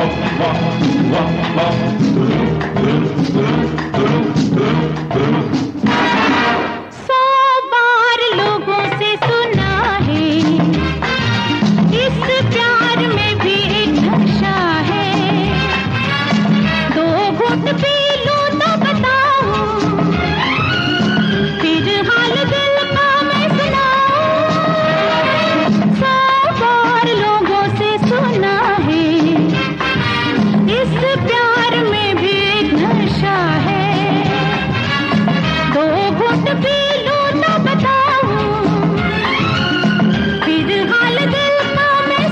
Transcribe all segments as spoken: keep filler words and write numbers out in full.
सौ बार लोगों से सुना है, इस प्यार में भी एक नशा है। दो घुट पी लूं तो बताऊं, फिर हाल दिल का मैं सुनाऊं। सौ बार लोगों से सुना है, इस प्यार में भी एक नशा है। दो घुट पी लूं तो बताऊं, फिर हाल दिल का मैं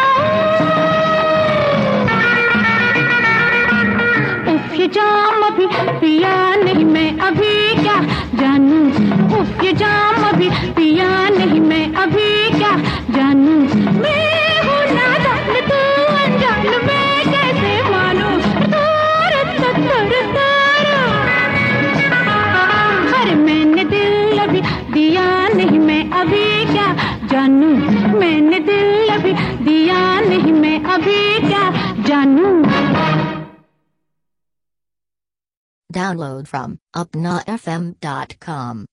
सुनाऊं। उफ ये जाम अभी पिया नहीं मैं अभी क्या जानूं। उफ ये जाम अभी पिया नहीं मैं अभी क्या जानूं। मैं हूँ नादान तू अनजान, मैं कैसे मानूं। तार तार तार, अरे मैंने दिल अभी दिया नहीं मैं अभी क्या जानूं। मैंने दिल अभी दिया नहीं मैं अभी क्या जानूं। Download from upna f m dot com.